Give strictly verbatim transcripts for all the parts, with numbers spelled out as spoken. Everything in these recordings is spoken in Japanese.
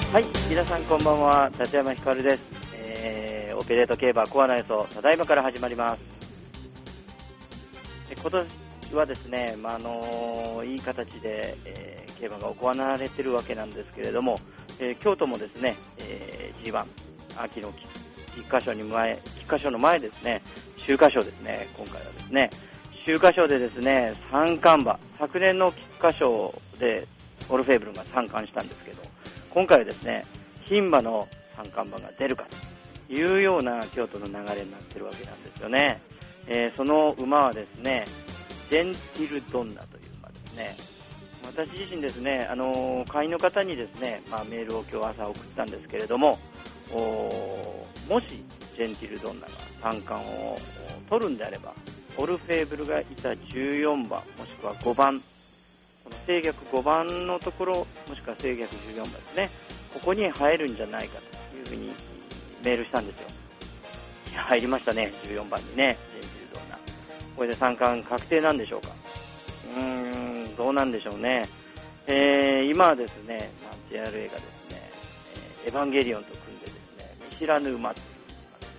はい、皆さんこんばんは、立山ひかるです。えー、オペレート競馬コアな予想、ただいまから始まります。今年はですね、まああのー、いい形で、えー、競馬が行われているわけなんですけれども、えー、京都もですね、えー、ジーワン 秋の菊花賞に前、菊花賞の前ですね、秋華賞ですね。今回はですね、秋華賞でですね、三冠馬、昨年の菊花賞でオルフェーブルが三冠したんですけど、今回はですね、牝馬の三冠馬が出るかというような京都の流れになっているわけなんですよね。えー、その馬はですね、ジェンティルドンナという馬ですね。私自身ですね、あのー、会員の方にですね、まあ、メールを今日朝送ったんですけれども、もしジェンティルドンナが三冠を取るんであれば、オルフェーブルがいたじゅうよんばんもしくはごばん、この正逆ごばんのところもしくは正逆じゅうよんばんですね、ここに入るんじゃないかというふうにメールしたんですよ。いや、入りましたね、じゅうよんばんにね、ジェンティルドンナ。これで三冠確定なんでしょうか。うーん、どうなんでしょうね。えー、今はですね、まあ、ジェイアールエー がですね、えー、エヴァンゲリオンと組んでですね、見知らぬ馬という馬です。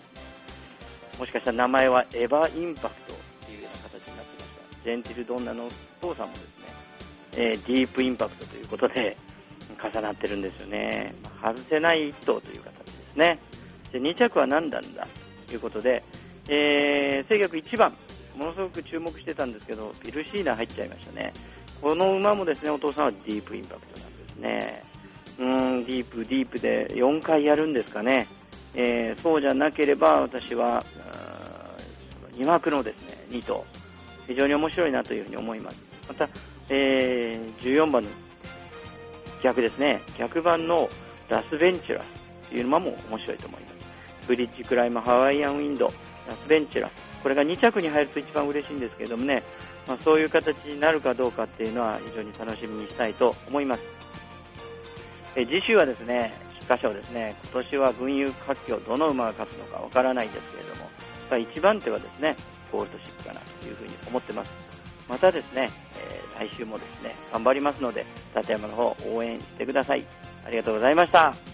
もしかしたら名前はエヴァインパクトというような形になってました。ジェンティルドンナのお父さんもですね、えー、ディープインパクトということで重なってるんですよね。まあ、外せない一頭という形ですね。で、に着は何なんだということで、えー、正逆いちばん、ものすごく注目してたんですけど、ビルシーナ入っちゃいましたね。この馬もですね、お父さんはディープインパクトなんですね。うーん、ディープ、ディープでよんかいやるんですかね。えー、そうじゃなければ、私は、に枠のですね、に頭、非常に面白いなというふうに思います。また、えー、じゅうよんばんの逆ですね、逆番のラスベンチュラスという馬も面白いと思います。ブリッジクライム、ハワイアンウィンド、ラスベンチュラス、これがに着に入ると一番嬉しいんですけれどもね、まあ、そういう形になるかどうかっていうのは非常に楽しみにしたいと思います。え次週はですね、菊花賞ですね、今年は群雄割拠、どの馬が勝つのかわからないですけれども、まあ、一番手はですね、ゴールドシップかなというふうに思ってます。またですね、えー、来週もですね、頑張りますので、立山の方応援してください。ありがとうございました。